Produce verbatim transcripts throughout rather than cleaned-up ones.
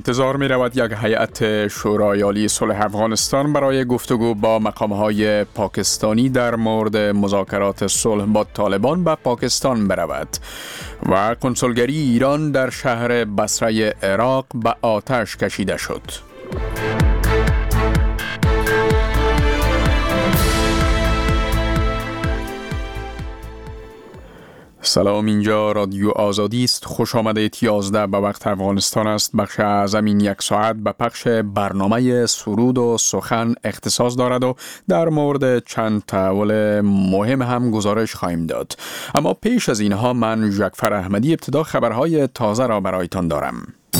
انتظار می رود یک هیئت شورای عالی صلح افغانستان برای گفتگو با مقام‌های پاکستانی در مورد مذاکرات صلح با طالبان به پاکستان برود و کنسولگری ایران در شهر بصره عراق به آتش کشیده شد. سلام، اینجا رادیو آزادی است. خوش آمدید. یازده به وقت افغانستان است. بخش اعظم این یک ساعت به پخش برنامه سرود و سخن اختصاص دارد و در مورد چند تحول مهم هم گزارش خواهیم داد. اما پیش از اینها من جعفر احمدی ابتدا خبرهای تازه را برایتان دارم.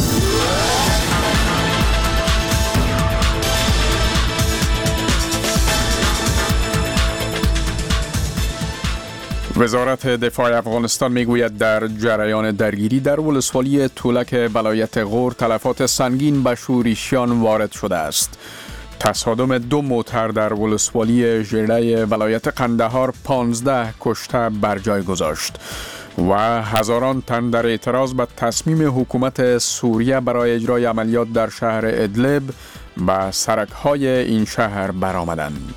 وزارت دفاع افغانستان میگوید در جریان درگیری در ولسوالی تولک ولایت غور تلفات سنگین به شورشیان وارد شده است. تصادم دو موتر در ولسوالی ژیره ولایت قندهار پانزده کشته بر جای گذاشت و هزاران تن در اعتراض به تصمیم حکومت سوریه برای اجرای عملیات در شهر ادلب به سرک‌های این شهر برآمدند.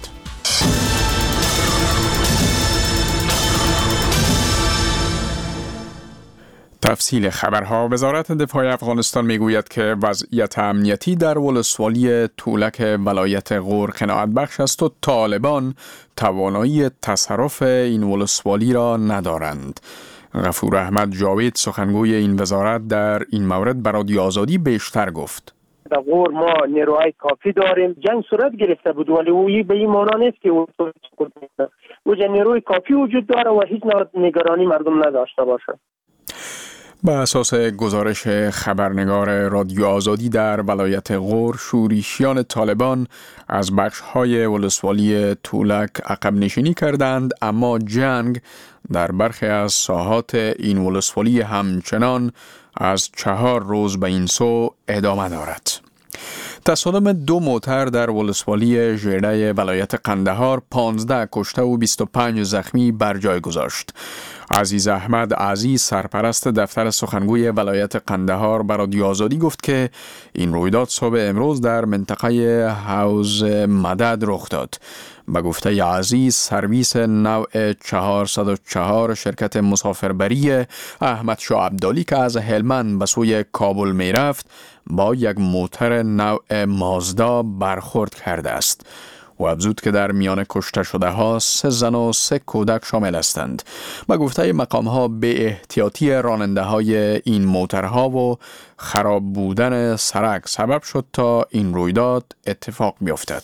تفصیل خبرها. وزارت دفاع افغانستان میگوید که وضعیت امنیتی در ولسوالی تولک ولایت غور قناعت بخش است و طالبان توانایی تصرف این ولسوالی را ندارند. غفور احمد جاوید سخنگوی این وزارت در این مورد به رادیو آزادی بیشتر گفت. در غور ما نیروهای کافی داریم. جنگ صورت گرفته بود ولی او به این معنا نیست که او او نیروی کافی وجود داره و هیچ نگرانی مردم نداشته باشه. به اساس گزارش خبرنگار رادیو آزادی در ولایت غور، شورشیان طالبان از بخش‌های ولسوالی تولک عقب نشینی کردند، اما جنگ در برخی از ساحات این ولسوالی همچنان از چهار روز به این سو ادامه دارد. تصادم دو موتر در ولسوالی ژیره ولایت قندهار پانزده کشته و بیست و پنج زخمی بر جای گذاشت. عزیز احمد عزیز سرپرست دفتر سخنگوی ولایت قندهار به رادیو آزادی گفت که این رویداد صبح امروز در منطقه حوض مدد رخ داد. به گفته عزیز، سرویس نوع چهارصد و چهار شرکت مسافربری احمد شاه عبدالی که از هلمند به سوی کابل می رفت با یک موتر نوع مازدا برخورد کرده است و افزود که در میان کشته شده ها سه زن و سه کودک شامل هستند. به گفته مقام ها به احتیاطی راننده های این موترها و خراب بودن سرک سبب شد تا این رویداد اتفاق بیفتد.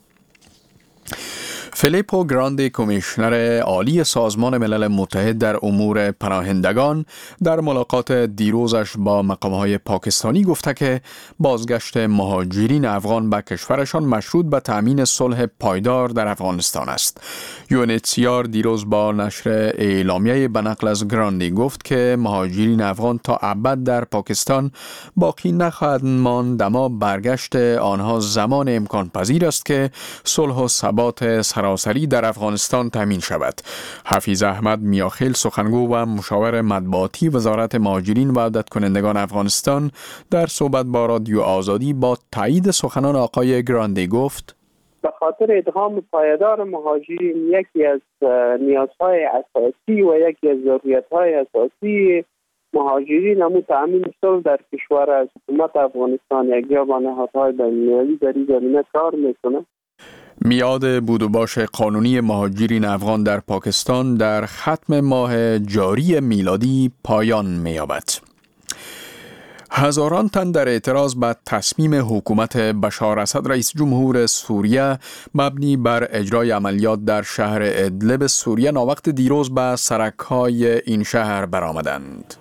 فیلیپو گراندی، کمیشنر عالی سازمان ملل متحد در امور پناهندگان، در ملاقات دیروزش با مقام‌های پاکستانی گفته که بازگشت مهاجرین افغان به کشورشان مشروط به تأمین صلح پایدار در افغانستان است. یو ان اچ سی آر دیروز با نشر اعلامیه به نقل از گراندی گفت که مهاجرین افغان تا ابد در پاکستان باقی نخواهند ماند، اما برگشت آنها زمان امکان پذیر است که صلح و ثبات سراسری در افغانستان تامین شود. حفیظ احمد میاخیل، سخنگو و مشاور مطبوعاتی وزارت مهاجرین و عودت کنندگان افغانستان، در صحبت با رادیو آزادی با تایید سخنان آقای گراندی گفت: به خاطر ادغام پایدار مهاجرین یکی از نیازهای اساسی و یکی از ضرورت‌های اساسی مهاجرین همون تأمین صلح در کشور از حکومت افغانستان یک جا با نهادهای بین‌المللی در این زمینه کار میکنه. میعاد بود و باش قانونی مهاجرین افغان در پاکستان در ختم ماه جاری میلادی پایان می‌یابد. هزاران تن در اعتراض به تصمیم حکومت بشار اسد رئیس جمهور سوریه مبنی بر اجرای عملیات در شهر ادلب سوریه ناوقت دیروز به سرک‌های این شهر برآمدند.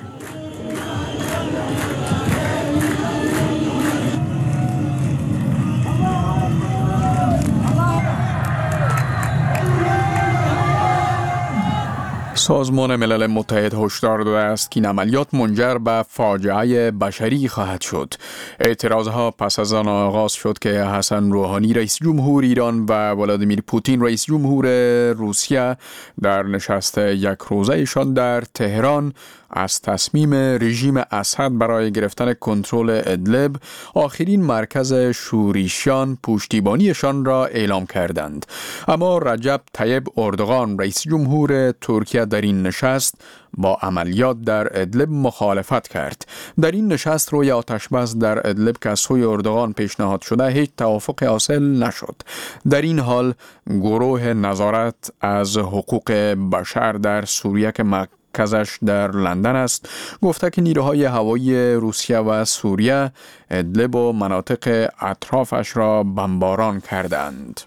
سازمان ملل متحد هشدار داده است که این عملیات منجر به فاجعه بشری خواهد شد. اعتراضها پس از آن آغاز شد که حسن روحانی رئیس جمهور ایران و ولادیمیر پوتین رئیس جمهور روسیه در نشست یک روزه‌شان در تهران از تصمیم رژیم اسد برای گرفتن کنترل ادلب، آخرین مرکز شورشیان پشتیبانیشان را اعلام کردند. اما رجب طیب اردوغان رئیس جمهور ترکیه در این نشست با عملیات در ادلب مخالفت کرد. در این نشست روی آتشبس در ادلب که از سوی اردوغان پیشنهاد شده هیچ توافق حاصل نشد. در این حال گروه نظارت از حقوق بشر در سوریه که مرکزش در لندن است گفته که نیروهای هوایی روسیه و سوریه ادلب و مناطق اطرافش را بمباران کردند.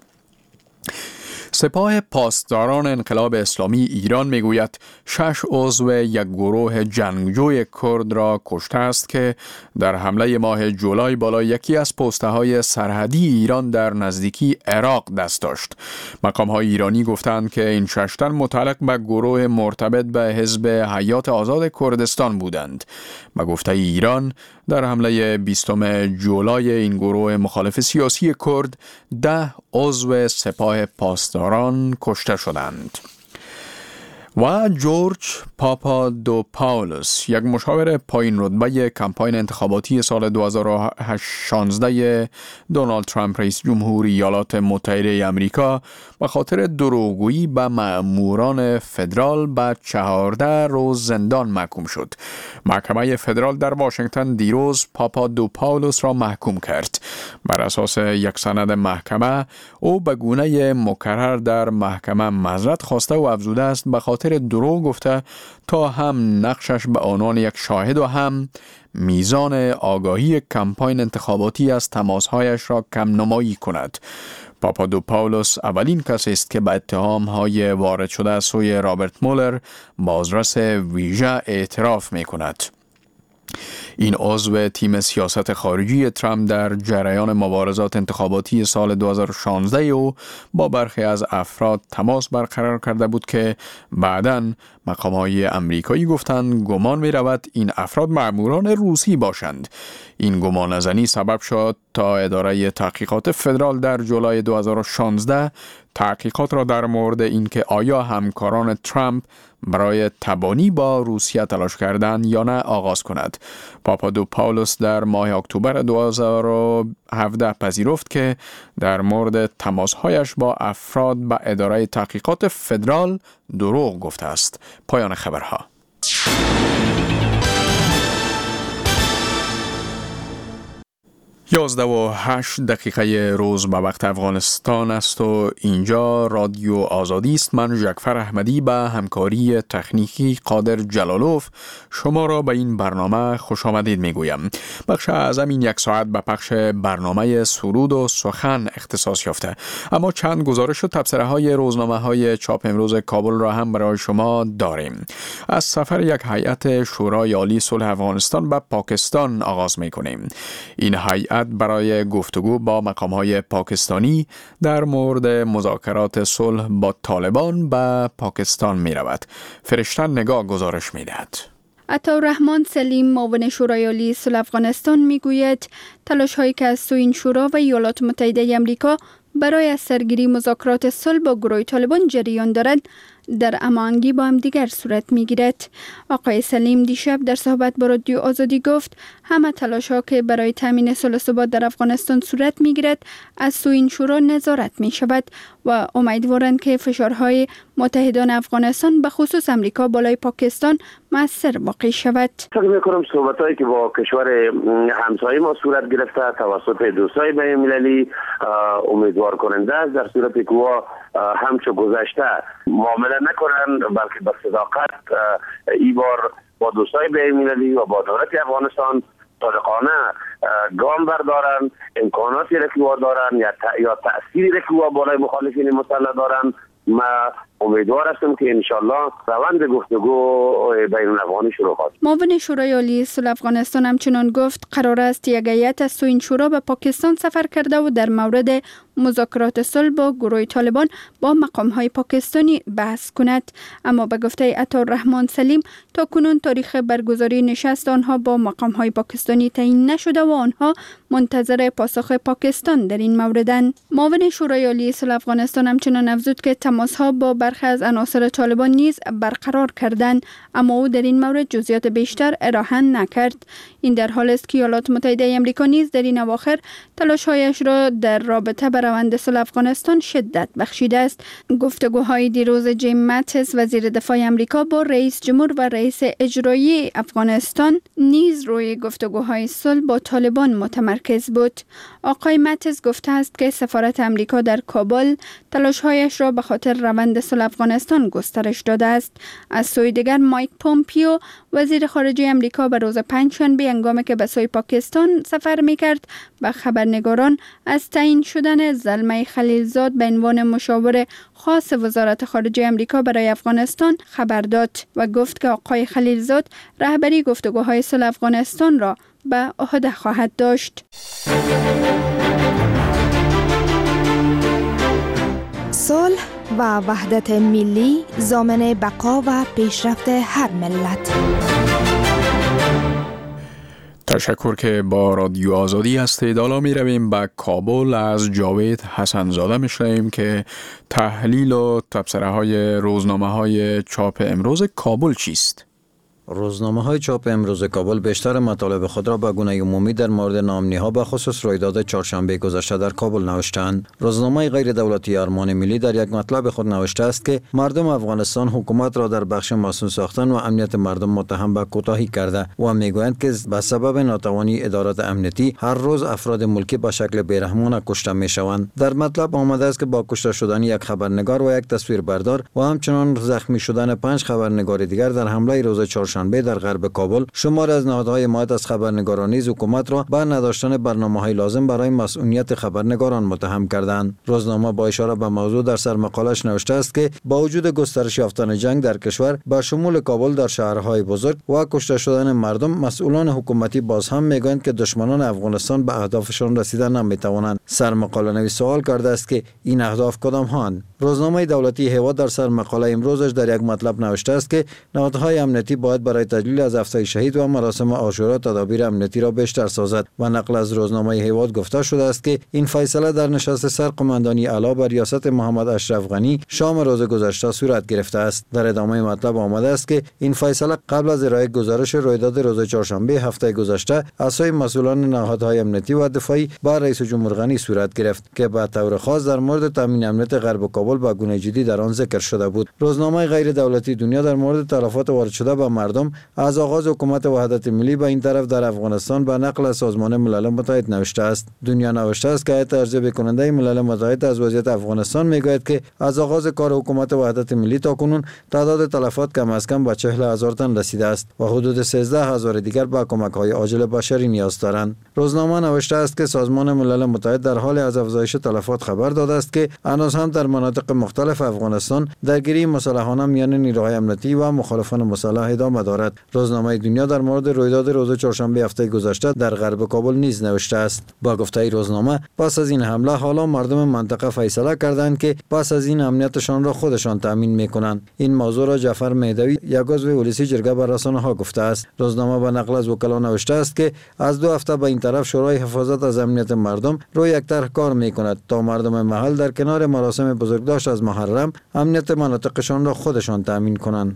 سپاه پاسداران انقلاب اسلامی ایران میگوید شش عضو یک گروه جنگجوی کرد را کشته است که در حمله ماه جولای بالای یکی از پست‌های سرحدی ایران در نزدیکی عراق دست داشت. مقام‌های ایرانی گفتند که این شش تن متعلق به گروه مرتبط به حزب حیات آزاد کردستان بودند. به گفته ایران در حمله بیستم جولای این گروه مخالف سیاسی کرد ده عضو سپاه پاسداران کشته شدند. و جورج پاپادوپاولوس، یک مشاور پایین رتبه کمپاین انتخاباتی سال دو هزار و شانزده دونالد ترامپ رئیس جمهوری ایالات متحده آمریکا به خاطر دروغگویی به مأموران فدرال به چهارده روز زندان محکوم شد. محکمه فدرال در واشنگتن دیروز پاپادوپاولوس را محکوم کرد. بر اساس یک سند محکمه او به گونه مکرر در محکمه معذرت خواسته و افزوده است به خاطر دروغ گفته تا هم نقشش به عنوان یک شاهد و هم میزان آگاهی کمپاین انتخاباتی از تماسهایش را کم نمایی کند. پاپادوپاولوس اولین کسی است که به اتهام‌های وارد شده از سوی رابرت مولر بازرس ویژه اعتراف می کند. این عضو تیم سیاست خارجی ترامپ در جریان مبارزات انتخاباتی سال دو هزار و شانزده او با برخی از افراد تماس برقرار کرده بود که بعداً مقام‌های امریکایی گفتند گمان می رود این افراد مأموران روسی باشند. این گمان زنی سبب شد تا اداره تحقیقات فدرال در جولای دو هزار و شانزده تحقیقات را در مورد اینکه آیا همکاران ترامپ برای تبانی با روسیه تلاش کردند یا نه آغاز کند. پاپادوپاولوس در ماه اکتبر دو هزار و هفده پذیرفت که در مورد تماسهایش با افراد به اداره تحقیقات فدرال دروغ گفته است. پایان خبرها. یازده و هشت دقیقه روز به وقت افغانستان است و اینجا رادیو آزادی است. من جعفر احمدی به همکاری تکنیکی قادر جلالوف شما را به این برنامه خوش آمدید می گویم. بخش اعظم این یک ساعت به پخش برنامه سرود و سخن اختصاص یافته، اما چند گزارش و تبصره های روزنامه های چاپ امروز کابل را هم برای شما داریم. از سفر یک هیئت شورای عالی صلح افغانستان به پاکستان آغاز می کنیم. این هیئت برای گفتگو با مقام‌های پاکستانی در مورد مذاکرات صلح با طالبان به پاکستان می رود. فرشتن نگاه گزارش می دهد. عطاالرحمن سلیم معاون شورای عالی صلح افغانستان می گوید تلاش هایی که از سوی این شورا و ایالات متحده آمریکا برای از سرگیری مذاکرات صلح با گروه طالبان جریان دارد در هماهنگی با هم دیگر صورت می گیرد. آقای سلیم دیشب در صحبت با رادیو آزادی گفت همه تلاش ها که برای تامین صلح و ثبات در افغانستان صورت می گیرد از سوی این شورا نظارت می شود و امیدوارند که فشارهای متحدان افغانستان به خصوص امریکا بالای پاکستان مؤثر واقع شود. فکر می کنم صحبت هایی که با کشور همسایه ما صورت گرفته توسط دوستای بین المللی امیدوار کننده است، در صورتی که همچو گذشته معامله نکنند بلکه با صداقت ای بار با دوستای بین المللی و با دولت افغانستان صادقانه گام بردارن، امکاناتی را که دارن یا یا تأثیری را که بالای مخالفین مسلح دارن. ما امیدوار هستم که انشالله روند گفتگو بین الافغانی شروع خواهد. معاون شورای عالی صلح افغانستان همچنان گفت قرار است یک هیئت از سوی این شورا به پاکستان سفر کرده و در مورد مذاکرات صلح با گروه طالبان با مقام‌های پاکستانی بحث کند. اما به گفته عطاالرحمن سلیم تا کنون تاریخ برگزاری نشست آنها با مقام‌های پاکستانی تعیین نشده و آنها منتظر پاسخ پاکستان در این موردند. معاون شورای عالی صلح افغانستان همچنان افزود که تماس‌ها با برخی از عناصر طالبان نیز برقرار کردند، اما او در این مورد جزئیات بیشتر ارائه نکرد. این در حالی است که ایالات متحده آمریکا نیز در این اواخر تلاش‌هایش را در رابطه با روند صلح افغانستان شدت بخشیده است. گفتگوهای دیروز جیم ماتیس وزیر دفاع آمریکا با رئیس جمهور و رئیس اجرایی افغانستان نیز روی گفتگوهای صلح با طالبان متمرکز بود. آقای ماتیس گفته است که سفارت آمریکا در کابل تلاش‌هایش را به خاطر روند صلح افغانستان گسترش داده است. از سوی دیگر مایک پومپیو وزیر خارجه آمریکا به روز پنجشنبه هنگامی که به سوی پاکستان سفر می‌کرد به خبرنگاران از تعیین شدن زلمه خلیلزاد به عنوان مشاور خاص وزارت خارجه آمریکا برای افغانستان خبر داد و گفت که آقای خلیلزاد رهبری گفتگوهای صلح افغانستان را به عهده خواهد داشت. صلح و وحدت ملی ضامن بقا و پیشرفت هر ملت. تشکر که با رادیو آزادی هستید. حالا می رویم به کابل. از جاوید حسنزاده میشنویم که تحلیل و تبصره های روزنامه های چاپ امروز کابل چیست؟ روزنامه های چاپ امروز کابل بیشتر مطالب خود را به گونه عمومی در مورد نامنی‌ها به خصوص رویداد چهارشنبه گذشته در کابل نوشتند. روزنامه غیر دولتی ارمان ملی در یک مطلب خود نوشته است که مردم افغانستان حکومت را در بخش مسئول ساختن و امنیت مردم متهم به کوتاهی کرده و میگویند که به سبب ناتوانی ادارات امنیتی هر روز افراد ملکی به شکل بیرحمانه کشته میشوند. در مطلب آمده است که با کشته شدن یک خبرنگار و یک تصویربردار و همچنان زخمی شدن پنج خبرنگار دیگر در حمله روز چهارشنبه در غرب کابل، شمار از نهادهای حمایت از خبرنگاران نیز حکومت را به نداشتن برنامه‌های لازم برای مسئولیت خبرنگاران متهم کردند. روزنامه با اشاره به موضوع در سرمقالش نوشته است که با وجود گسترش یافتن جنگ در کشور با شمول کابل در شهرهای بزرگ و کشته شدن مردم، مسئولان حکومتی باز هم میگویند که دشمنان افغانستان به اهدافشان رسیدن نمیتوانند. سرمقاله نویس سوال کرده است که این اهداف کدام هاند؟ روزنامه دولتی هوا در سرمقاله امروزش در یک مطلب نوشته است که نهادهای امنیتی باید برای تجلیل از هفته شهید و مراسم عاشورا تدابیر امنیتی را بیشتر سازد و نقل از روزنامه هوا گفته شده است که این فیصله در نشست سرقماندانی اعلی بر ریاست محمد اشرف غنی شام روز گذشته صورت گرفته است. در ادامه مطلب آمده است که این فیصله قبل از ارائه گزارش رویداد روز چهارشنبه هفته گذشته از سوی مسئولان نهادهای امنیتی و دفاعی با رئیس جمهور غنی صورت گرفت که به طور خاص در مورد تامین امنیت غرب کابل با گونه جدی در آن ذکر شده بود. روزنامه غیر دولتی دنیا در مورد تلفات وارد شده به مردم از آغاز حکومت وحدت ملی به این طرف در افغانستان به نقل از سازمان ملل متحد نوشته است. دنیا نوشته است که هیئت ارزیابی کننده ملل متحد از وضعیت افغانستان میگوید که از آغاز کار حکومت وحدت ملی تا کنون تعداد تلفات کم از کم به چهل هزار تن رسیده است و حدود سیزده هزار دیگر به کمک‌های عاجل بشری نیاز دارند. روزنامه نوشته است که سازمان ملل متحد در حال از افزایش تلفات خبر داده است که هنوز هم در مناطق مختلف افغانستان درگیری مسلحانه میان نیروهای امنیتی و مخالفان مسلح ادامه دارد. روزنامه دنیا در مورد رویداد روز چهارشنبه هفته گذشته در غرب کابل نیز نوشته است. با گفته روزنامه پس از این حمله حالا مردم منطقه فیصله کردند که پس از این امنیتشان را خودشان تامین میکنند. این موضوع را جعفر مهدوی یک عضو پلیسی جرگه بر رسانه‌ها گفته است. روزنامه به نقل از وکلا نوشته است که از دو هفته به این طرف شورای حفاظت از امنیت مردم روی یک طرح کار میکند تا مردم محل در کنار مراسم بزرگداشت از محرم امنیت مناطقشان را خودشان تامین کنند.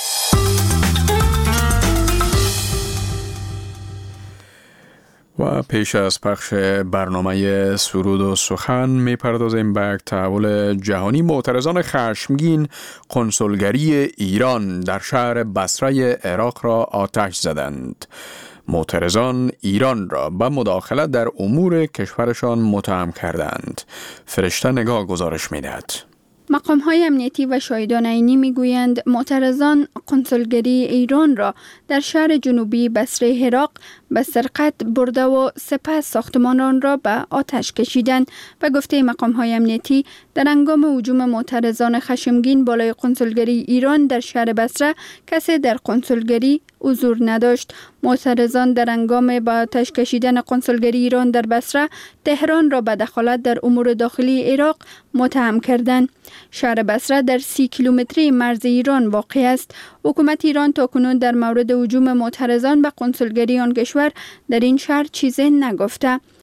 و پیش از پخش برنامه سرود و سخن میپردازیم به یک تحول جهانی. معترضان خشمگین کنسولگری ایران در شهر بصره عراق را آتش زدند. معترضان ایران را به مداخلت در امور کشورشان متهم کردند. فرشته نگاه گزارش میدهد. مقام‌های امنیتی و شاهدان عینی می‌گویند معترضان کنسولگری ایران را در شهر جنوبی بصره عراق به سرقت برده و سپس ساختمان آن را به آتش کشیدند. به گفته مقام‌های امنیتی در هنگام هجوم معترضان خشمگین بالای کنسولگری ایران در شهر بصره کسی در کنسولگری حضور نداشت. معترضان در هنگام به آتش کشیدن کنسولگری ایران در بصره تهران را به دخالت در امور داخلی عراق متهم کردند. شهر بصره در سی کیلومتری مرز ایران واقع است. حکومت ایران تاکنون در مورد هجوم معترضان به کنسولگری آن کشور در این شهر چیزی نگفته.